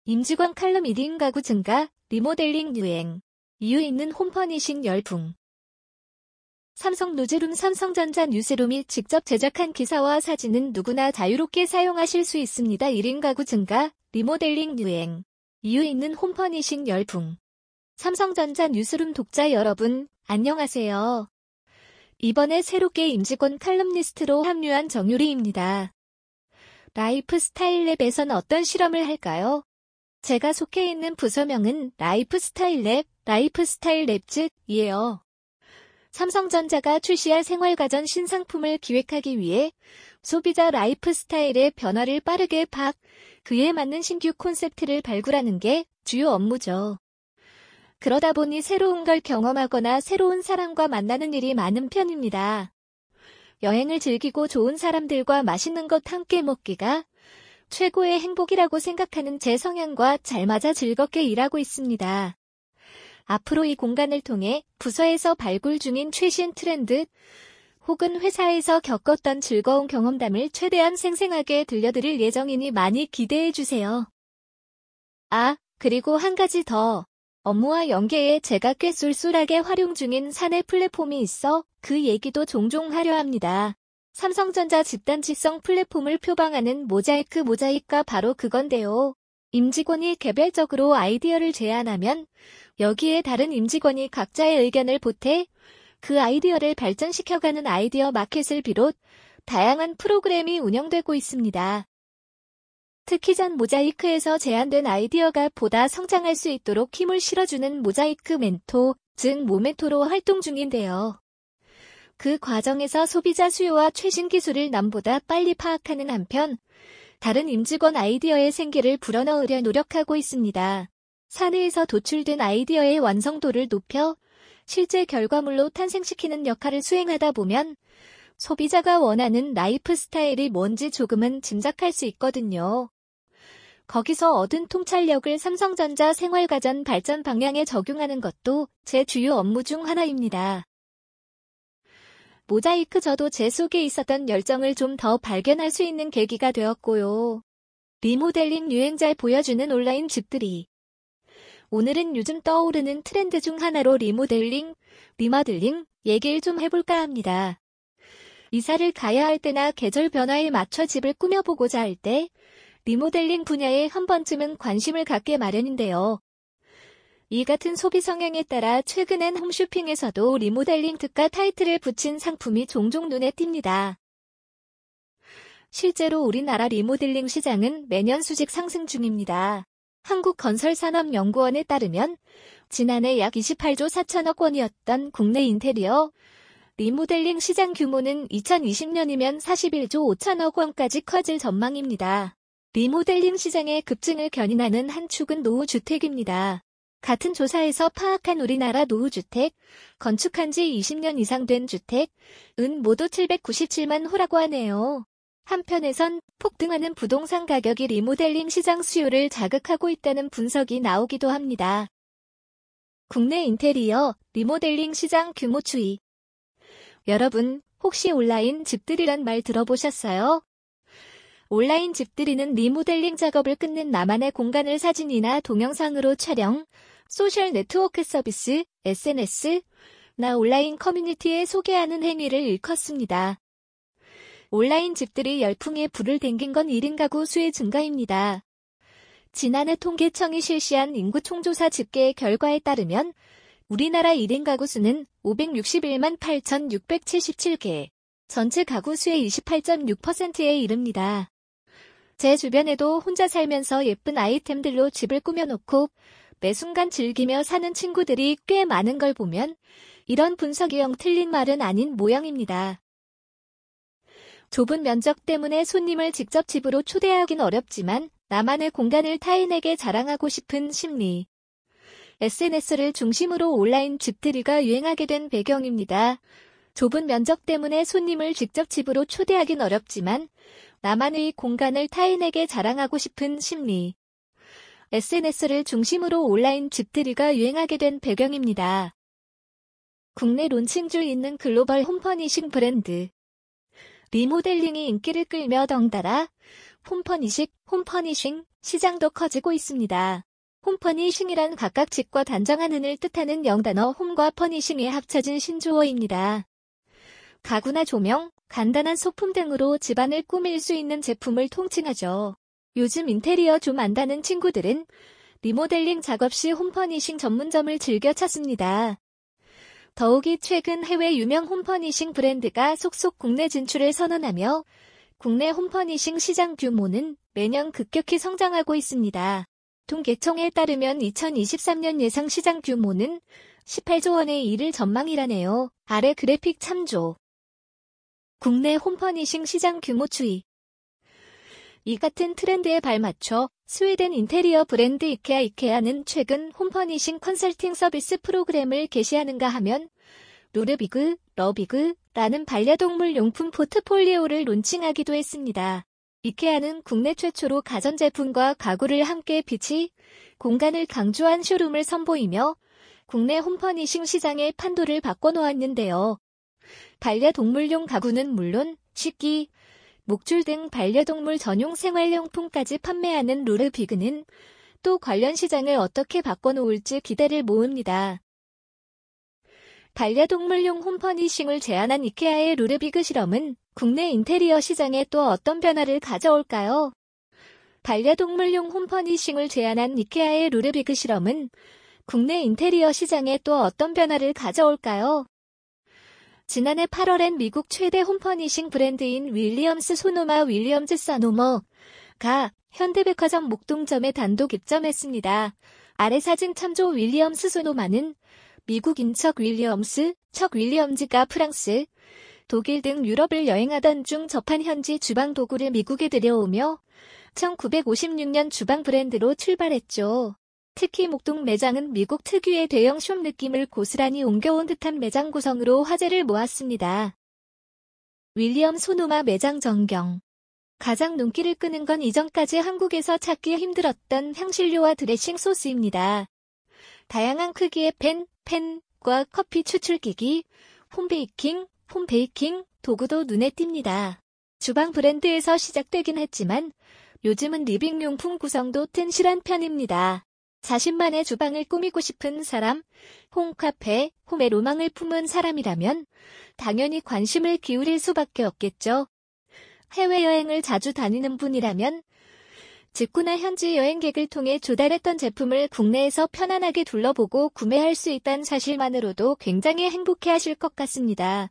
임직원 칼럼 1인 가구 증가, 리모델링 유행. 이유 있는 홈퍼니싱 열풍. 삼성 노즈룸 삼성전자 뉴스룸이 직접 제작한 기사와 사진은 누구나 자유롭게 사용하실 수 있습니다. 1인 가구 증가, 리모델링 유행. 이유 있는 홈퍼니싱 열풍. 삼성전자 뉴스룸 독자 여러분, 안녕하세요. 이번에 새롭게 임직원 칼럼니스트로 합류한 정유리입니다. 라이프스타일랩에선 어떤 실험을 할까요? 제가 속해 있는 부서명은 라이프스타일랩, 라이프스타일랩즈이에요. 삼성전자가 출시할 생활가전 신상품을 기획하기 위해 소비자 라이프 스타일의 변화를 빠르게 그에 맞는 신규 콘셉트를 발굴하는 게 주요 업무죠. 그러다 보니 새로운 걸 경험하거나 새로운 사람과 만나는 일이 많은 편입니다. 여행을 즐기고 좋은 사람들과 맛있는 것 함께 먹기가 최고의 행복이라고 생각하는 제 성향과 잘 맞아 즐겁게 일하고 있습니다. 앞으로 이 공간을 통해 부서에서 발굴 중인 최신 트렌드 혹은 회사에서 겪었던 즐거운 경험담을 최대한 생생하게 들려드릴 예정이니 많이 기대해주세요. 그리고 한 가지 더. 업무와 연계에 제가 꽤 쏠쏠하게 활용 중인 사내 플랫폼이 있어 그 얘기도 종종 하려 합니다. 삼성전자 집단지성 플랫폼을 표방하는 모자이크가 바로 그건데요. 임직원이 개별적으로 아이디어를 제안하면 여기에 다른 임직원이 각자의 의견을 보태 그 아이디어를 발전시켜가는 아이디어 마켓을 비롯 다양한 프로그램이 운영되고 있습니다. 특히 전 모자이크에서 제안된 아이디어가 보다 성장할 수 있도록 힘을 실어주는 모자이크 멘토, 즉 모멘토로 활동 중인데요. 그 과정에서 소비자 수요와 최신 기술을 남보다 빨리 파악하는 한편 다른 임직원 아이디어의 생기를 불어넣으려 노력하고 있습니다. 사내에서 도출된 아이디어의 완성도를 높여 실제 결과물로 탄생시키는 역할을 수행하다 보면 소비자가 원하는 라이프 스타일이 뭔지 조금은 짐작할 수 있거든요. 거기서 얻은 통찰력을 삼성전자 생활가전 발전 방향에 적용하는 것도 제 주요 업무 중 하나입니다. 모자이크 저도 제 속에 있었던 열정을 좀 더 발견할 수 있는 계기가 되었고요. 리모델링 유행 잘 보여주는 온라인 집들이. 오늘은 요즘 떠오르는 트렌드 중 하나로 리모델링 얘기를 좀 해볼까 합니다. 이사를 가야 할 때나 계절 변화에 맞춰 집을 꾸며보고자 할 때 리모델링 분야에 한 번쯤은 관심을 갖게 마련인데요. 이 같은 소비 성향에 따라 최근엔 홈쇼핑에서도 리모델링 특가 타이틀을 붙인 상품이 종종 눈에 띕니다. 실제로 우리나라 리모델링 시장은 매년 수직 상승 중입니다. 한국건설산업연구원에 따르면 지난해 약 28조 4천억 원이었던 국내 인테리어 리모델링 시장 규모는 2020년이면 41조 5천억 원까지 커질 전망입니다. 리모델링 시장의 급증을 견인하는 한 축은 노후주택입니다. 같은 조사에서 파악한 우리나라 노후주택, 건축한 지 20년 이상 된 주택은 모두 797만 호라고 하네요. 한편에선 폭등하는 부동산 가격이 리모델링 시장 수요를 자극하고 있다는 분석이 나오기도 합니다. 국내 인테리어, 리모델링 시장 규모 추이. 여러분, 혹시 온라인 집들이란 말 들어보셨어요? 온라인 집들이는 리모델링 작업을 끝낸 나만의 공간을 사진이나 동영상으로 촬영, 소셜 네트워크 서비스, SNS나 온라인 커뮤니티에 소개하는 행위를 일컫습니다. 온라인 집들이 열풍에 불을 댕긴 건 1인 가구 수의 증가입니다. 지난해 통계청이 실시한 인구 총조사 집계 결과에 따르면 우리나라 1인 가구 수는 561만 8,677개, 전체 가구 수의 28.6%에 이릅니다. 제 주변에도 혼자 살면서 예쁜 아이템들로 집을 꾸며놓고 매 순간 즐기며 사는 친구들이 꽤 많은 걸 보면 이런 분석이 영 틀린 말은 아닌 모양입니다. 좁은 면적 때문에 손님을 직접 집으로 초대하긴 어렵지만 나만의 공간을 타인에게 자랑하고 싶은 심리. SNS를 중심으로 온라인 집들이가 유행하게 된 배경입니다. 좁은 면적 때문에 손님을 직접 집으로 초대하긴 어렵지만 나만의 공간을 타인에게 자랑하고 싶은 심리. SNS를 중심으로 온라인 집들이가 유행하게 된 배경입니다. 국내 론칭줄 있는 글로벌 홈퍼니싱 브랜드. 리모델링이 인기를 끌며 덩달아 홈퍼니싱 시장도 커지고 있습니다. 홈퍼니싱이란 각각 집과 단정하는을 뜻하는 영단어 홈과 퍼니싱이 합쳐진 신조어입니다. 가구나 조명, 간단한 소품 등으로 집안을 꾸밀 수 있는 제품을 통칭하죠. 요즘 인테리어 좀 안다는 친구들은 리모델링 작업 시 홈퍼니싱 전문점을 즐겨 찾습니다. 더욱이 최근 해외 유명 홈퍼니싱 브랜드가 속속 국내 진출을 선언하며 국내 홈퍼니싱 시장 규모는 매년 급격히 성장하고 있습니다. 통계청에 따르면 2023년 예상 시장 규모는 18조 원에 이를 전망이라네요. 아래 그래픽 참조. 국내 홈퍼니싱 시장 규모 추이. 이 같은 트렌드에 발맞춰 스웨덴 인테리어 브랜드 이케아는 최근 홈퍼니싱 컨설팅 서비스 프로그램을 개시하는가 하면 루르비그, 러비그라는 반려동물 용품 포트폴리오를 론칭하기도 했습니다. 이케아는 국내 최초로 가전제품과 가구를 함께 비치, 공간을 강조한 쇼룸을 선보이며 국내 홈퍼니싱 시장의 판도를 바꿔놓았는데요. 반려동물용 가구는 물론 식기, 목줄 등 반려동물 전용 생활용품까지 판매하는 루르비그는 또 관련 시장을 어떻게 바꿔놓을지 기대를 모읍니다. 반려동물용 홈퍼니싱을 제안한 이케아의 루르비그 실험은 국내 인테리어 시장에 또 어떤 변화를 가져올까요? 반려동물용 홈퍼니싱을 제안한 이케아의 루르비그 실험은 국내 인테리어 시장에 또 어떤 변화를 가져올까요? 지난해 8월엔 미국 최대 홈퍼니싱 브랜드인 윌리엄스 소노마 윌리엄즈 서노머가 현대백화점 목동점에 단독 입점했습니다. 아래 사진 참조. 윌리엄스 소노마는 미국인 척 윌리엄즈가 프랑스, 독일 등 유럽을 여행하던 중 접한 현지 주방 도구를 미국에 들여오며 1956년 주방 브랜드로 출발했죠. 특히 목동 매장은 미국 특유의 대형 숍 느낌을 고스란히 옮겨온 듯한 매장 구성으로 화제를 모았습니다. 윌리엄 소노마 매장 전경. 가장 눈길을 끄는 건 이전까지 한국에서 찾기 힘들었던 향신료와 드레싱 소스입니다. 다양한 크기의 팬과 커피 추출기기, 홈베이킹 도구도 눈에 띕니다. 주방 브랜드에서 시작되긴 했지만 요즘은 리빙용품 구성도 튼실한 편입니다. 자신만의 주방을 꾸미고 싶은 사람, 홈카페, 홈의 로망을 품은 사람이라면 당연히 관심을 기울일 수밖에 없겠죠. 해외여행을 자주 다니는 분이라면 직구나 현지 여행객을 통해 조달했던 제품을 국내에서 편안하게 둘러보고 구매할 수 있다는 사실만으로도 굉장히 행복해하실 것 같습니다.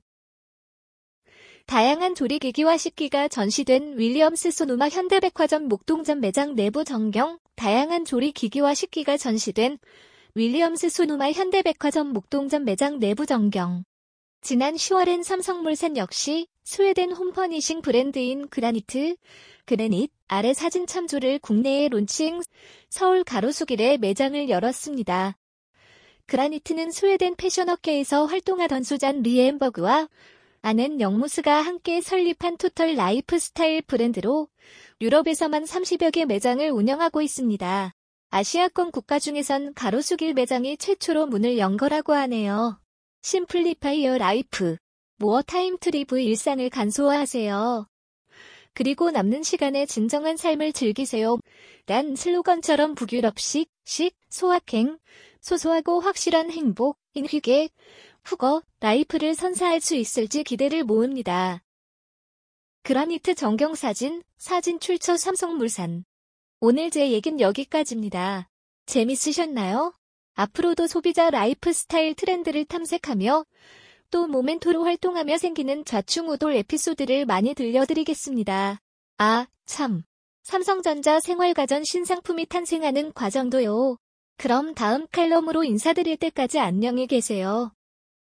다양한 조리기기와 식기가 전시된 윌리엄스 소노마 현대백화점 목동점 매장 내부 전경. 다양한 조리기기와 식기가 전시된 윌리엄스 소노마 현대백화점 목동점 매장 내부 전경. 지난 10월엔 삼성물산 역시 스웨덴 홈퍼니싱 브랜드인 그라닛 아래 사진 참조를 국내에 론칭. 서울 가로수길에 매장을 열었습니다. 그라니트는 스웨덴 패션업계에서 활동하던 수잔 리엠버그와 아낸 영무스가 함께 설립한 토털 라이프스타일 브랜드로 유럽에서만 30여 개 매장을 운영하고 있습니다. 아시아권 국가 중에선 가로수길 매장이 최초로 문을 연 거라고 하네요. 심플리파이 어 라이프. 모어 타임 트리브. 일상을 간소화하세요. 그리고 남는 시간에 진정한 삶을 즐기세요. 란 슬로건처럼 북유럽식, 소확행, 소소하고 확실한 행복, 인휘게, 후거, 라이프를 선사할 수 있을지 기대를 모읍니다. 그라니트 전경 사진 출처 삼성물산. 오늘 제 얘긴 여기까지입니다. 재밌으셨나요? 앞으로도 소비자 라이프 스타일 트렌드를 탐색하며 또 모멘토로 활동하며 생기는 좌충우돌 에피소드를 많이 들려드리겠습니다. 아, 참. 삼성전자 생활가전 신상품이 탄생하는 과정도요. 그럼 다음 칼럼으로 인사드릴 때까지 안녕히 계세요.